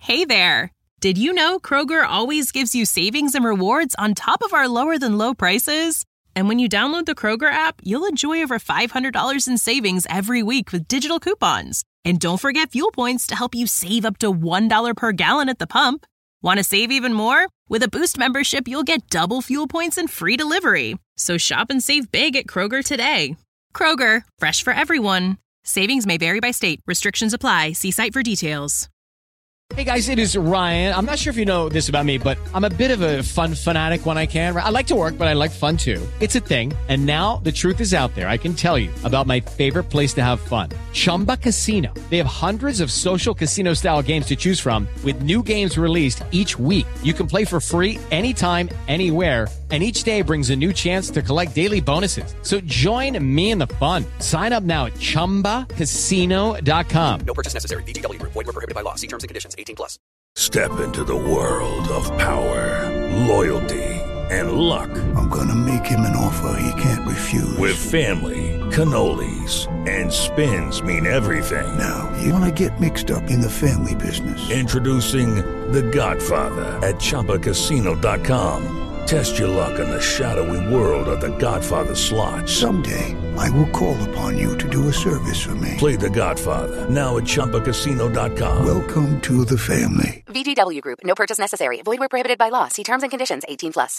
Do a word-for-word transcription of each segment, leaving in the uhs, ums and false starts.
Hey there! Did you know Kroger always gives you savings and rewards on top of our lower-than-low prices? And when you download the Kroger app, you'll enjoy over five hundred dollars in savings every week with digital coupons. And don't forget fuel points to help you save up to one dollar per gallon at the pump. Want to save even more? With a Boost membership, you'll get double fuel points and free delivery. So shop and save big at Kroger today. Kroger, fresh for everyone. Savings may vary by state. Restrictions apply. See site for details. Hey guys, it is Ryan. I'm not sure if you know this about me, but I'm a bit of a fun fanatic when I can. I like to work, but I like fun too. It's a thing. And now the truth is out there. I can tell you about my favorite place to have fun. Chumba Casino. They have hundreds of social casino style games to choose from with new games released each week. You can play for free anytime, anywhere. And each day brings a new chance to collect daily bonuses. So join me in the fun. Sign up now at chumba casino dot com. No purchase necessary. V G W. Void where prohibited by law. See terms and conditions. eighteen plus. Step into the world of power, loyalty, and luck. I'm gonna make him an offer he can't refuse. With family, cannolis, and spins mean everything. Now, you wanna get mixed up in the family business. Introducing The Godfather at chumba casino dot com. Test your luck in the shadowy world of The Godfather slot. Someday, I will call upon you to do a service for me. Play The Godfather, now at chumba casino dot com. Welcome to the family. V G W Group. No purchase necessary. Void where prohibited by law. See terms and conditions. eighteen plus.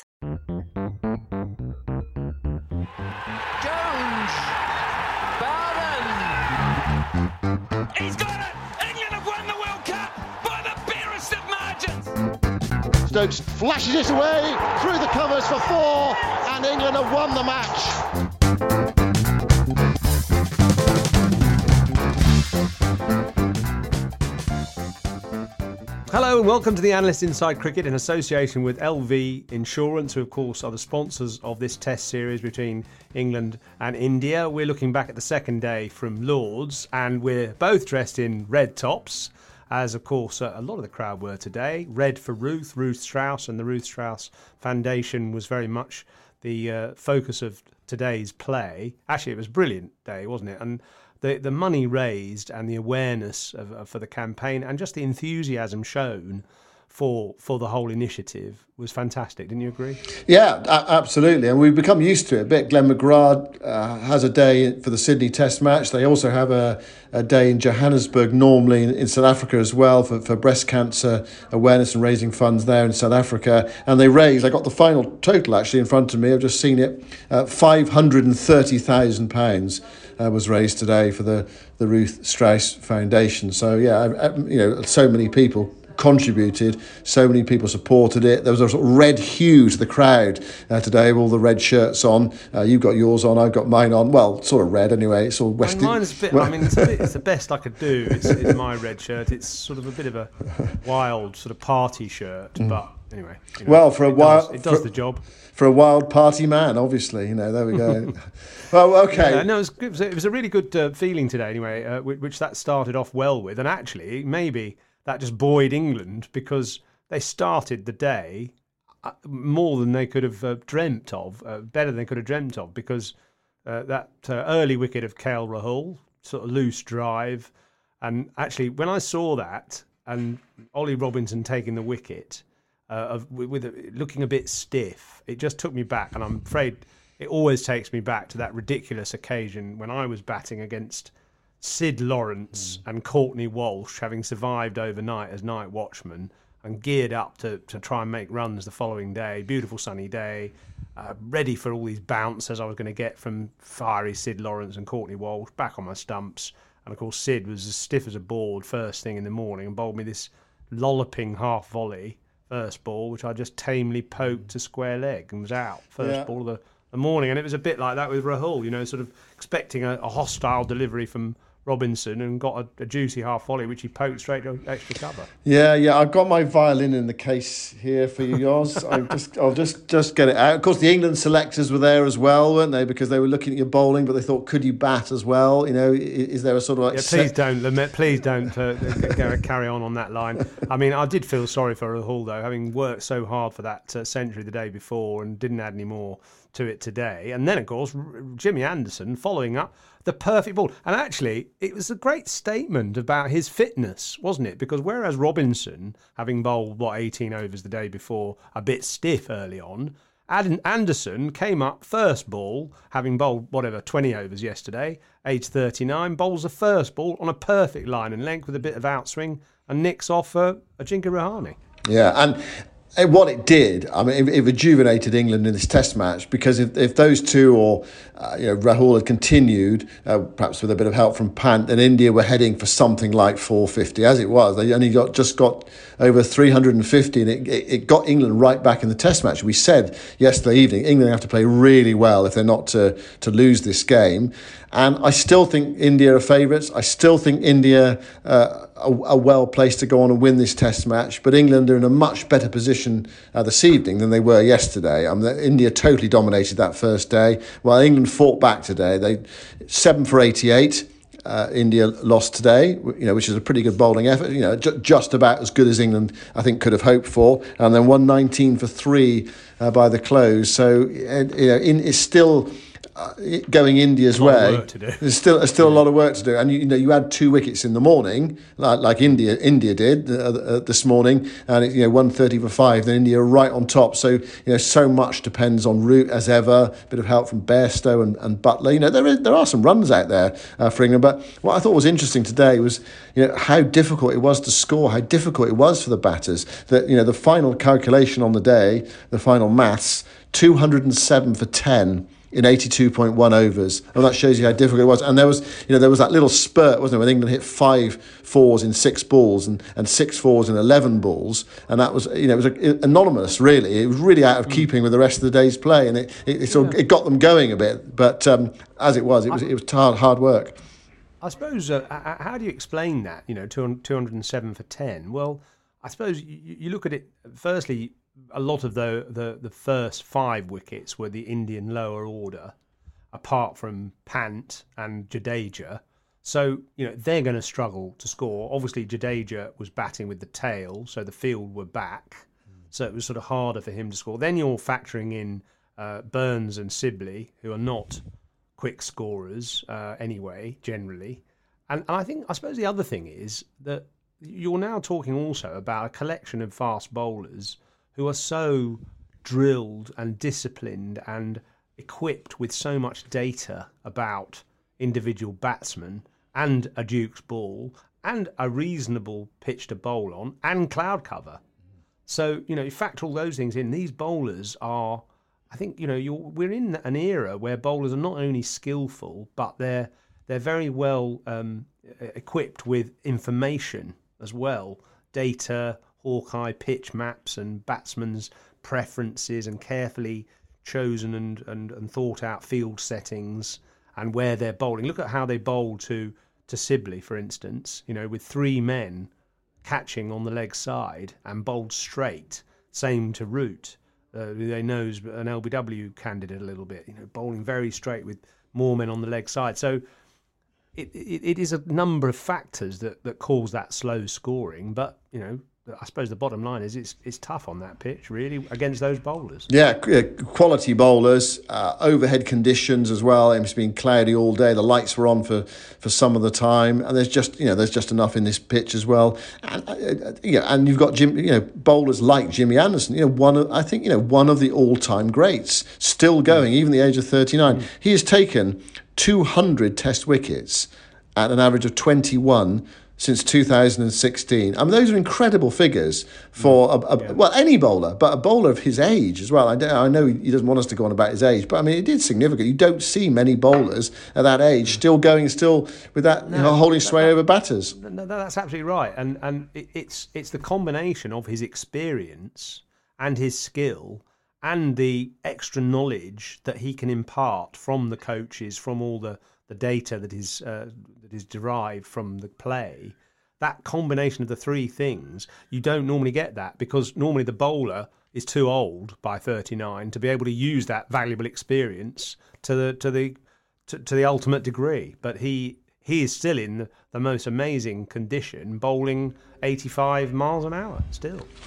Jones. Bowden. He's got it. England have won the World Cup by the barest of margins. Stokes flashes it away through the covers for four, and England have won the match. Hello and welcome to the Analyst Inside Cricket in association with L V Insurance, who of course are the sponsors of this test series between England and India. We're looking back at the second day from Lord's, and we're both dressed in red tops, as of course a lot of the crowd were today. Red for Ruth, Ruth Strauss, and the Ruth Strauss Foundation was very much the uh, focus of today's play. Actually, it was a brilliant day, wasn't it? And the the money raised and the awareness of, of, for the campaign and just the enthusiasm shown for for the whole initiative was fantastic. Didn't you agree? Yeah, a- absolutely. And we've become used to it a bit. Glenn McGrath uh, has a day for the Sydney Test match. They also have a, a day in Johannesburg, normally in, in South Africa as well, for, for breast cancer awareness and raising funds there in South Africa. And they raised, I got the final total actually in front of me, I've just seen it, uh, five hundred thirty thousand pounds uh, was raised today for the, the Ruth Strauss Foundation. So yeah, I, I, you know, so many people contributed, so many people supported it. There was a sort of red hue to the crowd uh, today with all the red shirts on. Uh, you've got yours on, I've got mine on. Well, sort of red anyway. It's all West. Mine's a bit, I mean, it's, a bit, it's the best I could do. It's, it's my red shirt. It's sort of a bit of a wild sort of party shirt, mm. but anyway. You know, well, for a while, it does for, the job. For a wild party man, obviously, you know. There we go. Well, okay. Yeah, no, it was, it was, a, it was a really good uh, feeling today, anyway, uh, which, which that started off well with, and actually, maybe that just buoyed England because they started the day more than they could have uh, dreamt of, uh, better than they could have dreamt of, because uh, that uh, early wicket of K L Rahul, sort of loose drive, and actually when I saw that and Ollie Robinson taking the wicket uh, of with, with a, looking a bit stiff, it just took me back, and I'm afraid it always takes me back to that ridiculous occasion when I was batting against Sid Lawrence mm. and Courtney Walsh, having survived overnight as night watchman and geared up to, to try and make runs the following day. Beautiful sunny day, uh, ready for all these bounces I was going to get from fiery Sid Lawrence and Courtney Walsh, back on my stumps. And of course Sid was as stiff as a board first thing in the morning and bowled me this lolloping half volley first ball, which I just tamely poked to square leg and was out first yeah. ball of the, the morning. And it was a bit like that with Rahul, you know, sort of expecting a, a hostile delivery from Robinson and got a, a juicy half volley, which he poked straight to extra cover. Yeah, yeah, I've got my violin in the case here for you, yours. I just, I'll just, just get it out. Of course, the England selectors were there as well, weren't they? Because they were looking at your bowling, but they thought, could you bat as well? You know, is, is there a sort of like? Yeah, please set... don't, please don't uh, carry on on that line. I mean, I did feel sorry for Rahul though, having worked so hard for that uh, century the day before and didn't add any more to it today. And then, of course, Jimmy Anderson following up the perfect ball. And actually, it was a great statement about his fitness, wasn't it? Because whereas Robinson, having bowled, what, eighteen overs the day before, a bit stiff early on, Anderson came up first ball, having bowled, whatever, twenty overs yesterday, age thirty-nine, bowls the first ball on a perfect line and length with a bit of outswing and nicks off uh, Ajinkya Rahane. Yeah, and And what it did, I mean, it, it rejuvenated England in this Test match, because if, if those two or uh, you know Rahul had continued, uh, perhaps with a bit of help from Pant, then India were heading for something like four fifty. As it was, they only got just got over three hundred fifty, and it, it, it got England right back in the Test match. We said yesterday evening, England have to play really well if they're not to to lose this game. And I still think India are favourites. I still think India uh, are, are well placed to go on and win this Test match. But England are in a much better position uh, this evening than they were yesterday. I mean, India totally dominated that first day, while England fought back today. They seven for eighty-eight. Uh, India lost today, you know, which is a pretty good bowling effort. You know, ju- just about as good as England, I think, could have hoped for. And then one nineteen for three uh, by the close. So, uh, you know, in, it's still. Uh, going India's way, there's still there's still a lot of work to do, and you, you know you had two wickets in the morning, like, like India India did uh, uh, this morning, and it, you know one thirty for five. Then India are right on top. So you know so much depends on route as ever. A bit of help from Bairstow and, and Butler. You know there is, there are some runs out there uh, for England, but what I thought was interesting today was you know how difficult it was to score, how difficult it was for the batters. That you know the final calculation on the day, the final maths, two hundred seven for ten. In eighty-two point one overs, and that shows you how difficult it was. And there was, you know, there was that little spurt, wasn't there, when England hit five fours in six balls and, and six fours in eleven balls, and that was, you know, it was a, anonymous. Really, it was really out of keeping with the rest of the day's play, and it it, it, sort of, it got them going a bit. But um, as it was, it was it was hard hard work. I suppose. Uh, how do you explain that? You know, two hundred seven for ten. Well, I suppose you, you look at it. Firstly, a lot of the, the, the first five wickets were the Indian lower order, apart from Pant and Jadeja. So, you know, they're going to struggle to score. Obviously, Jadeja was batting with the tail, so the field were back. So it was sort of harder for him to score. Then you're factoring in uh, Burns and Sibley, who are not quick scorers uh, anyway, generally. And, and I think, I suppose the other thing is that you're now talking also about a collection of fast bowlers who are so drilled and disciplined and equipped with so much data about individual batsmen and a Duke's ball and a reasonable pitch to bowl on and cloud cover. So, you know, you factor all those things in. These bowlers are, I think, you know, you're, we're in an era where bowlers are not only skillful, but they're they're very well um, equipped with information as well, data, Hawkeye pitch maps and batsmen's preferences and carefully chosen and, and, and thought out field settings and where they're bowling. Look at how they bowled to, to Sibley, for instance, you know, with three men catching on the leg side and bowled straight. Same to Root. Uh, they knows an L B W candidate a little bit, you know, bowling very straight with more men on the leg side. So it, it, it is a number of factors that, that cause that slow scoring, but, you know, I suppose the bottom line is it's it's tough on that pitch, really, against those bowlers. Yeah, quality bowlers, uh, overhead conditions as well. It's been cloudy all day. The lights were on for, for some of the time, and there's just you know there's just enough in this pitch as well. And uh, yeah, and you've got Jim, you know bowlers like Jimmy Anderson. You know, one of I think you know one of the all-time greats, still going, even the age of thirty-nine. Mm. He has taken two hundred Test wickets at an average of twenty-one. Since two thousand sixteen. I mean, those are incredible figures for, a, a, yeah. well, any bowler, but a bowler of his age as well. I, I know he doesn't want us to go on about his age, but I mean, it is significant. You don't see many bowlers at that age still going, still with that, no, you know, holding sway that, over batters. No, that's absolutely right. And and it, it's it's the combination of his experience and his skill and the extra knowledge that he can impart from the coaches, from all the the data that is uh, that is derived from the play. That combination of the three things, you don't normally get that, because normally the bowler is too old by thirty-nine to be able to use that valuable experience to the to the to, to the ultimate degree. But he he is still in the most amazing condition, bowling eighty-five miles an hour still.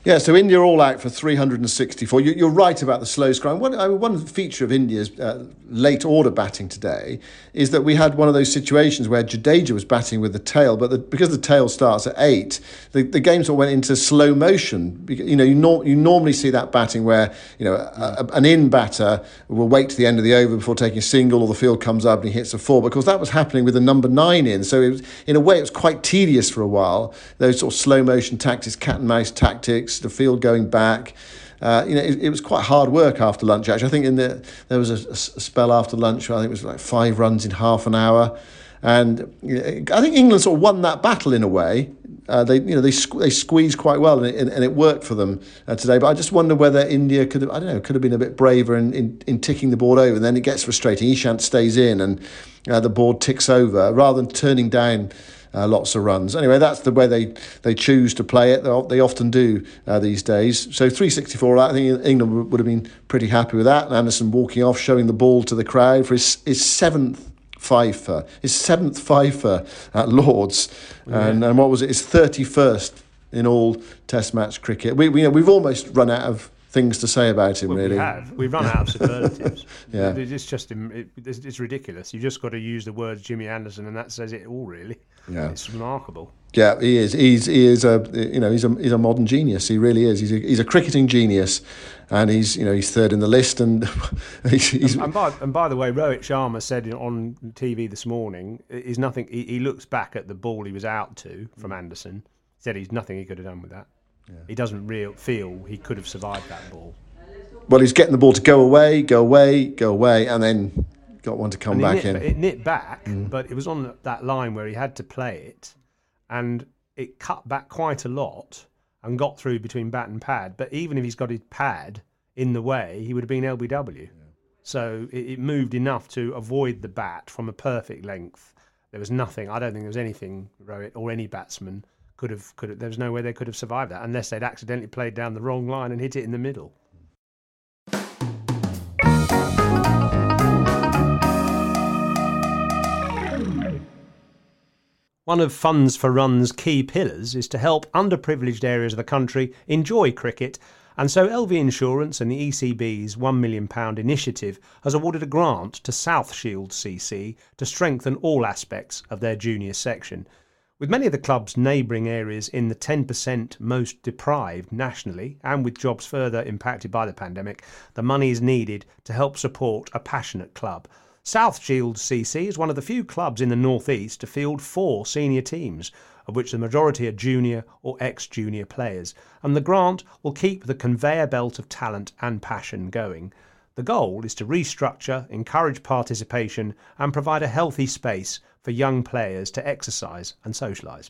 Yeah, so India all out for three hundred sixty-four. You, you're right about the slow scrum. One, uh, one feature of India's uh, late order batting today is that we had one of those situations where Jadeja was batting with the tail, but the, because the tail starts at eight, the, the game sort of went into slow motion. You know, you, nor, you normally see that batting where, you know, a, a, an in batter will wait to the end of the over before taking a single, or the field comes up and he hits a four, because that was happening with the number nine in. So it was, in a way, it was quite tedious for a while, those sort of slow motion tactics, cat and mouse tactics, the field going back. Uh, you know, it, it was quite hard work after lunch, actually. I think in the there was a, a spell after lunch where I think it was like five runs in half an hour. And you know, I think England sort of won that battle in a way. Uh, they, you know, they they squeezed quite well, and it, and it worked for them uh, today. But I just wonder whether India could have, I don't know, could have been a bit braver in, in, in ticking the board over. And then it gets frustrating. Ishant stays in, and uh, the board ticks over rather than turning down Uh, lots of runs. Anyway, that's the way they, they choose to play it. They, they often do uh, these days. So three sixty-four, I think England would have been pretty happy with that. And Anderson walking off, showing the ball to the crowd for his, his seventh fifer, his seventh fifer at Lords. Yeah. And, and what was it? His thirty-first in all Test match cricket. We, we, you know, we've almost run out of things to say about him, well, really. We have. We've run out of superlatives. Yeah. It's just it, it's ridiculous. You've just got to use the words Jimmy Anderson, and that says it all, really. Yeah. It's remarkable. Yeah, he is. He's he is a you know he's a he's a modern genius. He really is. He's a, he's a cricketing genius, and he's you know he's third in the list. And he's, he's and, by, and by the way, Rohit Sharma said on T V this morning, is nothing. He, he looks back at the ball he was out to from Anderson. Said he's nothing he could have done with that. Yeah. He doesn't real feel he could have survived that ball. Well, he's getting the ball to go away, go away, go away, and then got one to come back nipped, in. It nipped back, mm. but it was on that line where he had to play it, and it cut back quite a lot and got through between bat and pad. But even if he's got his pad in the way, he would have been L B W. Yeah. So it, it moved enough to avoid the bat from a perfect length. There was nothing. I don't think there was anything Rohit or any batsman could have. Could have, there was no way they could have survived that unless they'd accidentally played down the wrong line and hit it in the middle. One of Funds for Run's key pillars is to help underprivileged areas of the country enjoy cricket, and so L V Insurance and the E C B's one million pounds initiative has awarded a grant to South Shields C C to strengthen all aspects of their junior section. With many of the club's neighbouring areas in the ten percent most deprived nationally, and with jobs further impacted by the pandemic, the money is needed to help support a passionate club. South Shields C C is one of the few clubs in the North East to field four senior teams, of which the majority are junior or ex-junior players, and the grant will keep the conveyor belt of talent and passion going. The goal is to restructure, encourage participation and provide a healthy space for young players to exercise and socialise.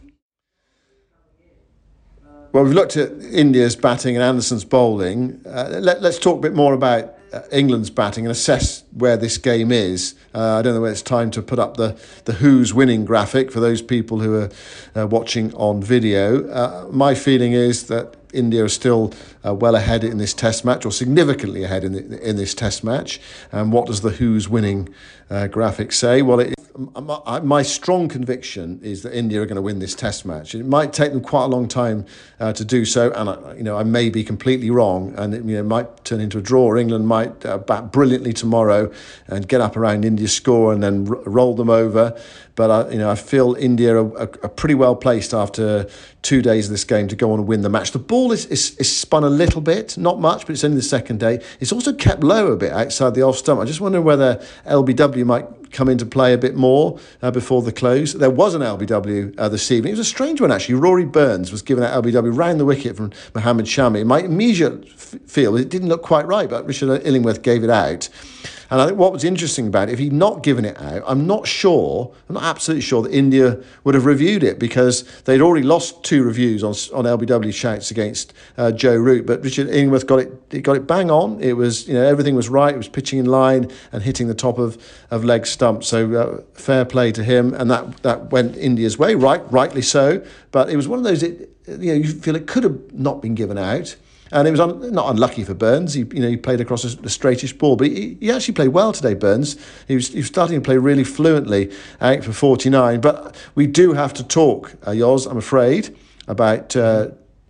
Well, we've looked at India's batting and Anderson's bowling. Uh, let, let's talk a bit more about uh, England's batting and assess where this game is. Uh, I don't know whether it's time to put up the, the Who's winning graphic for those people who are uh, watching on video. Uh, my feeling is that India is still uh, well ahead in this Test match, or significantly ahead in the, in this Test match. And what does the Who's winning uh, graphic say? Well, it, my, my strong conviction is that India are going to win this Test match. It might take them quite a long time uh, to do so, and I, you know I may be completely wrong, and it, you know might turn into a draw. Or England might uh, bat brilliantly tomorrow and get up around India's score and then r- roll them over. But I, you know, I feel India are, are, are pretty well placed after two days of this game to go on and win the match. The ball is, is, is spun a little bit, not much, but it's only the second day. It's also kept low a bit outside the off stump. I just wonder whether L B W might come into play a bit more uh, before the close. There was an L B W uh, this evening. It was a strange one, actually. Rory Burns was given out L B W round the wicket from Mohammed Shami. My immediate f- feel, it didn't look quite right, but Richard Illingworth gave it out. And I think what was interesting about it, if he'd not given it out, I'm not sure, I'm not absolutely sure that India would have reviewed it, because they'd already lost two reviews on on L B W shouts against uh, Joe Root. But Richard Illingworth got it, he got it bang on. It was, you know, everything was right. It was pitching in line and hitting the top of, of leg stump. So uh, fair play to him, and that that went India's way, right, rightly so. But it was one of those, it, you know, you feel it could have not been given out. And it was un, not unlucky for Burns. He, you know, he played across a, a straightish ball, but he, he actually played well today. Burns. He was, he was starting to play really fluently, out for forty-nine. But we do have to talk, uh, Yoz, I'm afraid, about uh,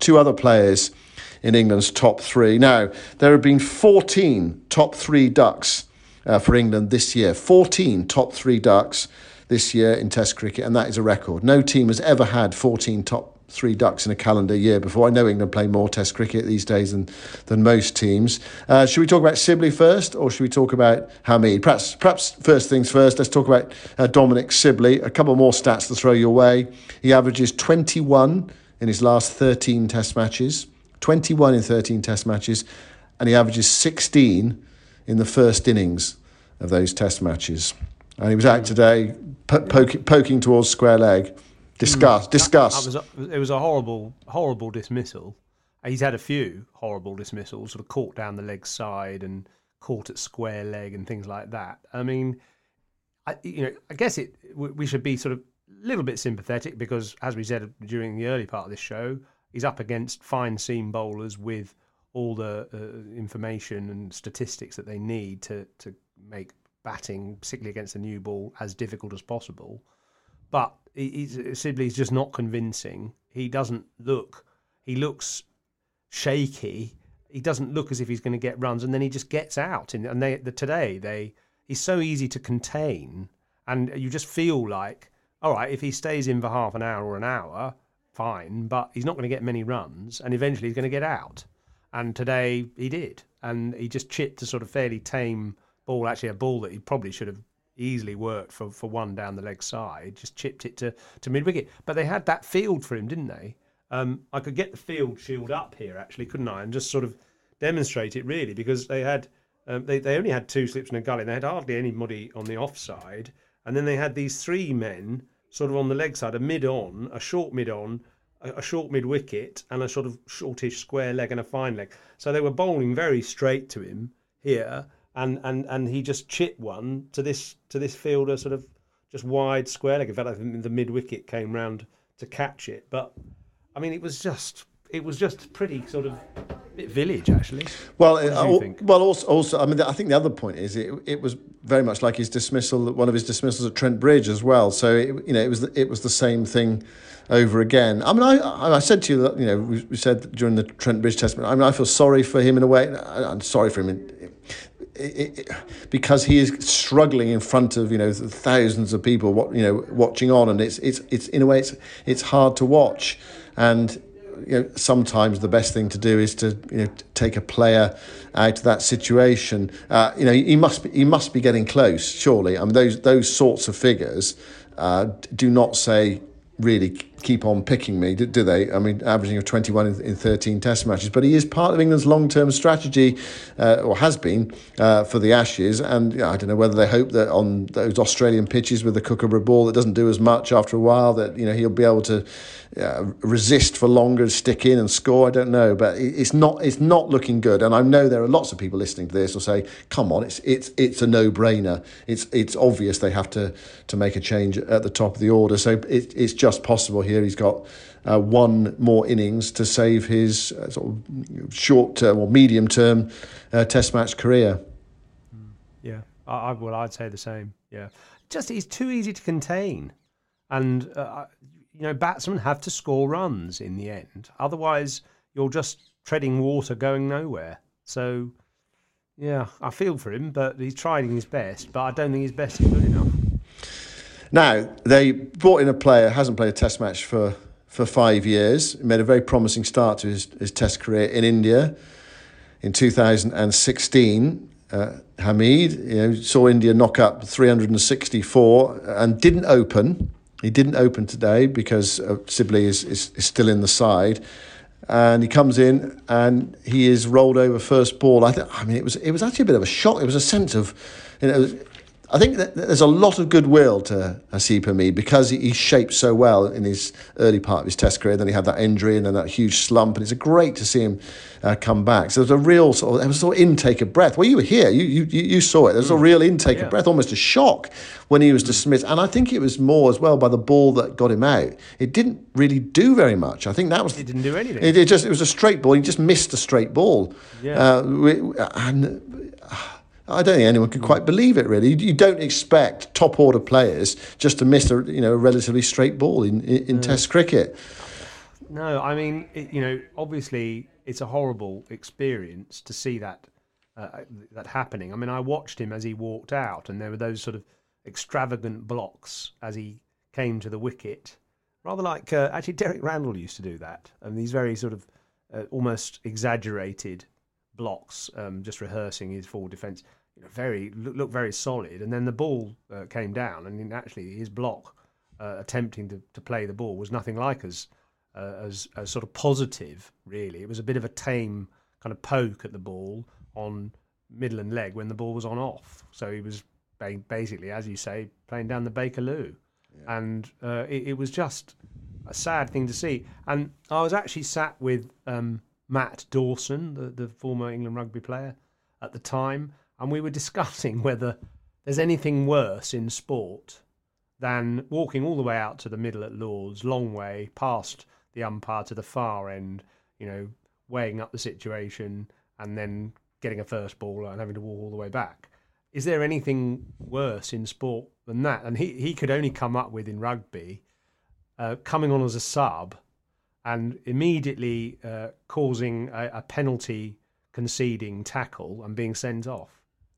two other players in England's top three. Now, there have been fourteen top three ducks uh, for England this year. fourteen top three ducks this year in Test cricket, and that is a record. No team has ever had fourteen top three ducks in a calendar year before. I know England play more Test cricket these days than, than most teams. Uh, should we talk about Sibley first, or should we talk about Hameed? Perhaps, perhaps first things first, let's talk about uh, Dominic Sibley. A couple more stats to throw your way. He averages twenty-one in his last thirteen Test matches. twenty-one in thirteen Test matches, and he averages sixteen in the first innings of those Test matches. And he was out today po- poking, poking towards square leg. Discuss, discuss. That, that was a, it was a horrible, horrible dismissal. He's had a few horrible dismissals, sort of caught down the leg side and caught at square leg and things like that. I mean, I, you know, I guess it we should be sort of a little bit sympathetic because, as we said during the early part of this show, he's up against fine seam bowlers with all the uh, information and statistics that they need to to make batting, particularly against the new ball, as difficult as possible. But he's, Sibley's just not convincing. He doesn't look, he looks shaky. He doesn't look as if he's going to get runs, and then he just gets out. And, and they, the, today, they he's so easy to contain, and you just feel like, all right, if he stays in for half an hour or an hour, fine, but he's not going to get many runs, and eventually he's going to get out. And today he did, and he just chipped a sort of fairly tame ball, actually a ball that he probably should have easily worked for, for one down the leg side, just chipped it to, to mid-wicket. But they had that field for him, didn't they? Um, I could get the field shield up here, actually, couldn't I? And just sort of demonstrate it, really, because they had um, they, they only had two slips and a gully. They had hardly anybody on the offside. And then they had these three men sort of on the leg side, a mid-on, a short mid-on, a, a short mid-wicket, and a sort of shortish square leg and a fine leg. So they were bowling very straight to him here. And, and and he just chipped one to this to this fielder, sort of just wide square leg. In fact, I think the mid wicket came round to catch it. But I mean, it was just it was just pretty sort of bit village actually. Well, what uh, do you think? well, also, also, I mean, I think the other point is it it was very much like his dismissal, one of his dismissals at Trent Bridge as well. So it, you know, it was the, it was the same thing over again. I mean, I I said to you that, you know, we, we said during the Trent Bridge test. I mean, I feel sorry for him in a way. I'm sorry for him. In, It, it, because he is struggling in front of, you know, thousands of people, what, you know, watching on, and it's it's it's in a way it's it's hard to watch, and you know, sometimes the best thing to do is to, you know, take a player out of that situation. Uh, you know, he must be, he must be getting close, surely. I mean, those those sorts of figures uh, do not say really keep on picking me, do, do they? I mean, averaging of twenty-one in, in thirteen Test matches. But he is part of England's long-term strategy, uh, or has been, uh, for the Ashes. And you know, I don't know whether they hope that on those Australian pitches with the Kookaburra ball that doesn't do as much after a while, that, you know, he'll be able to uh, resist for longer, stick in and score. I don't know, but it's not it's not looking good. And I know there are lots of people listening to this will say, "Come on, it's it's it's a no-brainer. It's it's obvious they have to to make a change at the top of the order." So it, it's just possible here. He's got uh, one more innings to save his uh, sort of short-term or medium-term uh, Test match career. Yeah, I, I well, I'd say the same. Yeah, just he's too easy to contain, and uh, you know, batsmen have to score runs in the end. Otherwise, you're just treading water, going nowhere. So, yeah, I feel for him, but he's trying his best. But I don't think his best is good enough. Now, they brought in a player who hasn't played a Test match for, for five years. He made a very promising start to his, his Test career in India in two thousand sixteen. Uh, Hameed, you know, saw India knock up three hundred sixty-four and didn't open. He didn't open today because uh, Sibley is, is, is still in the side. And he comes in and he is rolled over first ball. I, th- I mean, it was it was actually a bit of a shock. It was a sense of, you know, I think that there's a lot of goodwill to Haseeb Hameed because he, he shaped so well in his early part of his Test career. Then he had that injury and then that huge slump, and it's great to see him uh, come back. So there's a real sort of, there was a sort of intake of breath. Well, you were here, you you you saw it. There's mm. a real intake yeah. of breath, almost a shock when he was dismissed. And I think it was more as well by the ball that got him out. It didn't really do very much. I think that was. It didn't do anything. It, it just it was a straight ball. He just missed a straight ball. Yeah. Uh, and. Uh, I don't think anyone can quite believe it, really. You don't expect top-order players just to miss a, you know, a relatively straight ball in, in, in yeah. Test cricket. No, I mean, it, you know, obviously it's a horrible experience to see that uh, that happening. I mean, I watched him as he walked out, and there were those sort of extravagant blocks as he came to the wicket, rather like uh, actually Derek Randall used to do that, and these very sort of uh, almost exaggerated blocks, um, just rehearsing his forward defence. You know, very look, look very solid, and then the ball uh, came down, and actually his block uh, attempting to, to play the ball was nothing like as uh, as as sort of positive. Really, it was a bit of a tame kind of poke at the ball on middle and leg when the ball was on off. So he was basically, as you say, playing down the Bakerloo, yeah. and uh, it, it was just a sad thing to see. And I was actually sat with um, Matt Dawson, the, the former England rugby player, at the time. And we were discussing whether there's anything worse in sport than walking all the way out to the middle at Lord's, long way, past the umpire to the far end, you know, weighing up the situation and then getting a first ball and having to walk all the way back. Is there anything worse in sport than that? And he, he could only come up with in rugby, uh, coming on as a sub and immediately uh, causing a, a penalty conceding tackle and being sent off.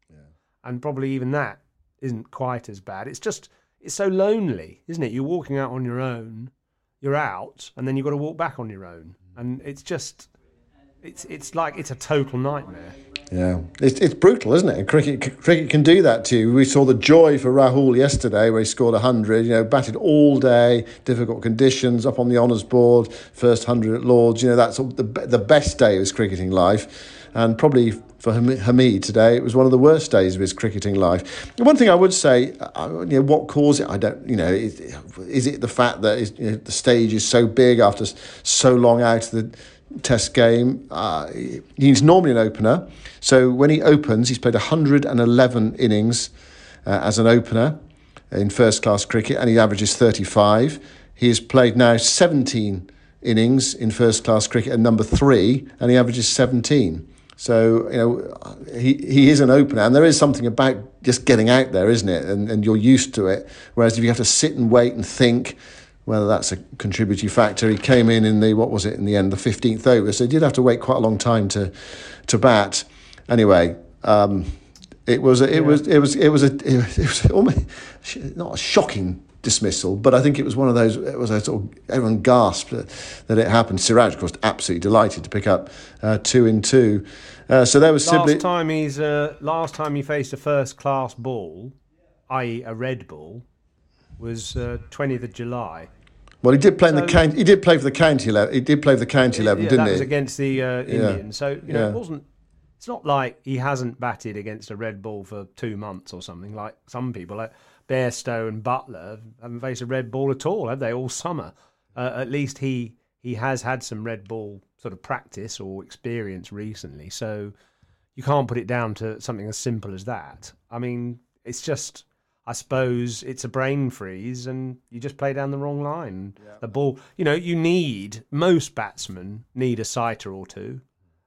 And probably even that isn't quite as bad. It's just, it's so lonely, isn't it? You're walking out on your own, you're out, and then you've got to walk back on your own. And it's just, it's it's like, it's a total nightmare. Yeah, it's it's brutal, isn't it? And cricket cricket can do that to you. We saw the joy for Rahul yesterday where he scored one hundred, you know, batted all day, difficult conditions, up on the honours board, first one hundred at Lord's. You know, that's the, the best day of his cricketing life. And probably for Hamid today, it was one of the worst days of his cricketing life. And one thing I would say, you know, what caused it, I don't, you know, is, is it the fact that you know, the stage is so big after so long out of the Test game? Uh, he's normally an opener. So when he opens, he's played one hundred eleven innings uh, as an opener in first-class cricket, and he averages thirty-five. He has played now seventeen innings in first-class cricket at number three, and he averages seventeen. So, you know, he he is an opener, and there is something about just getting out there, isn't it? And and you're used to it. Whereas if you have to sit and wait and think, whether that's a contributory factor. He came in in the, what was it, in the end, the fifteenth over, so he did have to wait quite a long time to to bat. Anyway, um, it was a, it yeah. was it was it was a it was almost not a shocking dismissal, but I think it was one of those. It was a sort of everyone gasped that it happened. Siraj, of course, absolutely delighted to pick up uh, two in two. Uh, so there was last Sibley. time he's uh, last time he faced a first class ball, that is, a red ball, was uh, twentieth of July. Well, he did play so, in the county. He did play for the county level. He did play for the county level, yeah, didn't that he? That was against the uh, Indians. Yeah. So you know, yeah. it wasn't. It's not like he hasn't batted against a red ball for two months or something like some people. Like Bairstow and Butler haven't faced a red ball at all, have they? All summer. Uh, at least he he has had some red ball sort of practice or experience recently. So you can't put it down to something as simple as that. I mean, it's just. I suppose it's a brain freeze and you just play down the wrong line. Yeah. The ball, you know, you need, most batsmen need a sighter or two.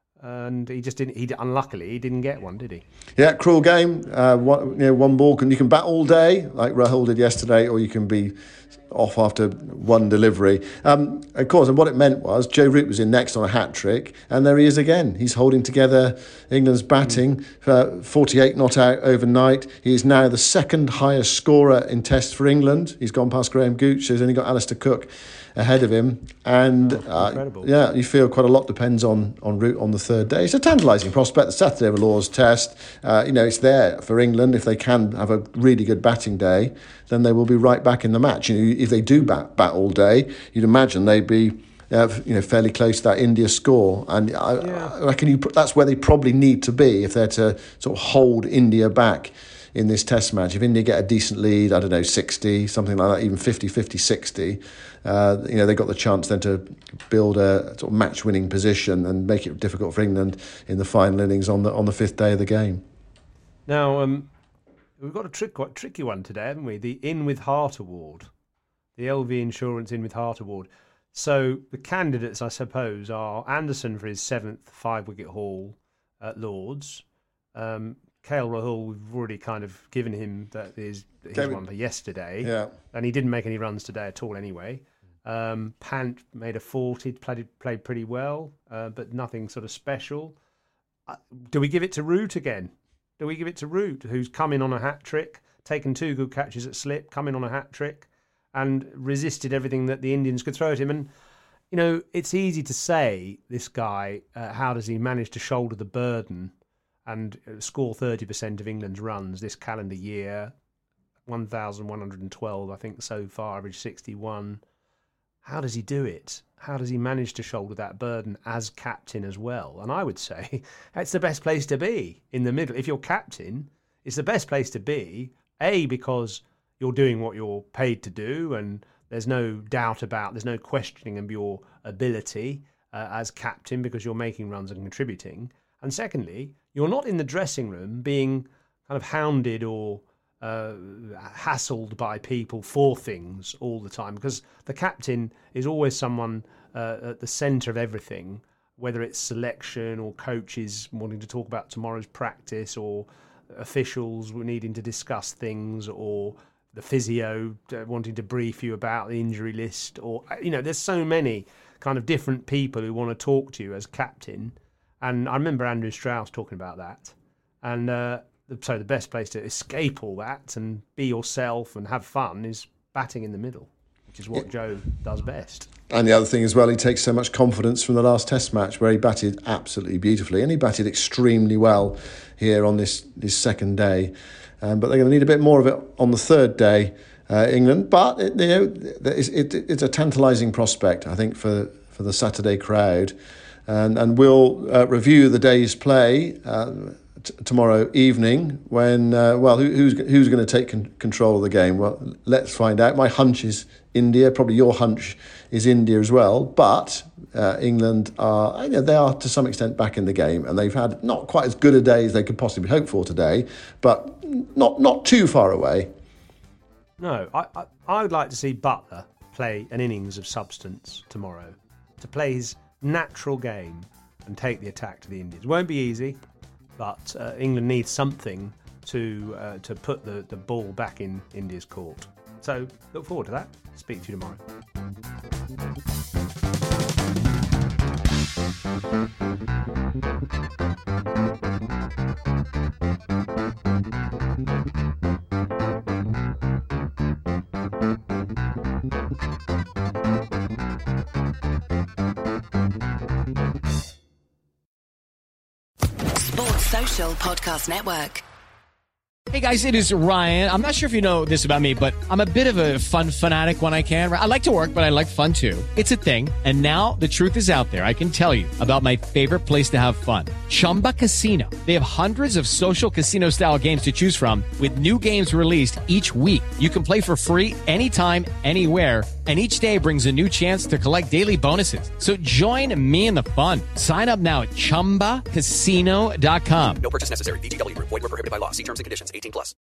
And he just didn't, he unluckily, he didn't get one, did he? Yeah, cruel game. Uh, one, you know, one ball, can you can bat all day, like Rahul did yesterday, or you can be off after one delivery. Um, of course, and what it meant was Joe Root was in next on a hat-trick, and there he is again. He's holding together England's batting, uh, forty-eight not out overnight. He is now the second highest scorer in Tests for England. He's gone past Graham Gooch, so he's only got Alistair Cook ahead of him. And oh, uh, yeah, you feel quite a lot depends on, on Root on the third day. It's a tantalising prospect. The Saturday of Lord's Test, uh, you know, it's there for England. If they can have a really good batting day, then they will be right back in the match. You know, if they do bat, bat all day, you'd imagine they'd be uh, you know, fairly close to that India score. And I, yeah. I reckon you, that's where they probably need to be if they're to sort of hold India back in this Test match. If India get a decent lead, I don't know, sixty, something like that, even fifty, fifty, sixty, uh, you know, they've got the chance then to build a sort of match-winning position and make it difficult for England in the final innings on the on the fifth day of the game. Now, um, we've got a trick, quite tricky one today, haven't we? The In With Heart Award, the L V Insurance In With Heart Award. So the candidates, I suppose, are Anderson for his seventh five-wicket haul at Lord's. Um, K L Rahul, we've already kind of given him that his, his one for yesterday. Yeah. And he didn't make any runs today at all anyway. Um, Pant made a forty, played played pretty well, uh, but nothing sort of special. Uh, do we give it to Root again? Do we give it to Root, who's come in on a hat trick, taken two good catches at slip, come in on a hat trick, and resisted everything that the Indians could throw at him? And you know, it's easy to say, this guy, uh, how does he manage to shoulder the burden and score thirty percent of England's runs this calendar year? one thousand one hundred twelve, I think, so far, average sixty-one. How does he do it? How does he manage to shoulder that burden as captain as well? And I would say it's the best place to be, in the middle. If you're captain, it's the best place to be, A, because you're doing what you're paid to do, and there's no doubt about, there's no questioning of your ability uh, as captain, because you're making runs and contributing. And secondly, you're not in the dressing room being kind of hounded or uh, hassled by people for things all the time, because the captain is always someone uh, at the centre of everything, whether it's selection or coaches wanting to talk about tomorrow's practice, or officials needing to discuss things, or the physio wanting to brief you about the injury list, or, you know, there's so many kind of different people who want to talk to you as captain. And I remember Andrew Strauss talking about that. And uh, so the best place to escape all that and be yourself and have fun is batting in the middle, which is what yeah. Joe does best. And the other thing as well, he takes so much confidence from the last Test match, where he batted absolutely beautifully, and he batted extremely well here on this, this second day. Um, but they're going to need a bit more of it on the third day, uh, England. But it, you know, it's, it, it's a tantalising prospect, I think, for, for the Saturday crowd. And, and we'll uh, review the day's play uh, t- tomorrow evening when, uh, well, who, who's who's going to take con- control of the game? Well, let's find out. My hunch is India. Probably your hunch is India as well. But uh, England are, you know, they are to some extent back in the game, and they've had not quite as good a day as they could possibly hope for today, but not not too far away. No, I, I, I would like to see Buttler play an innings of substance tomorrow, to play his natural game and take the attack to the Indians. Won't be easy, but uh, England needs something to uh, to put the, the ball back in India's court. So look forward to that. Speak to you tomorrow. Social Podcast Network. Hey guys, it is Ryan. I'm not sure if you know this about me, but I'm a bit of a fun fanatic when I can. I like to work, but I like fun too. It's a thing. And now the truth is out there. I can tell you about my favorite place to have fun. Chumba Casino. They have hundreds of social casino style games to choose from, with new games released each week. You can play for free anytime, anywhere. And each day brings a new chance to collect daily bonuses. So join me in the fun. Sign up now at chumba casino dot com. No purchase necessary. V G W. Void where prohibited by law. See terms and conditions. eighteen plus.